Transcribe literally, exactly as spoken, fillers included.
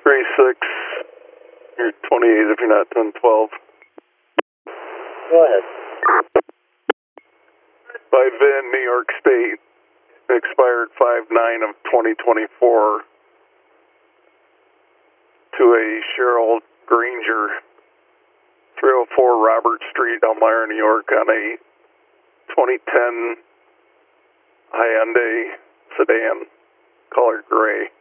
three six, you're twenty-eight if you're not ten twelve. Go ahead. By V I N, New York State, expired five nine of twenty twenty-four to a Cheryl Granger, three oh four Robert Street, Elmira, New York, on a twenty ten Hyundai sedan, color gray.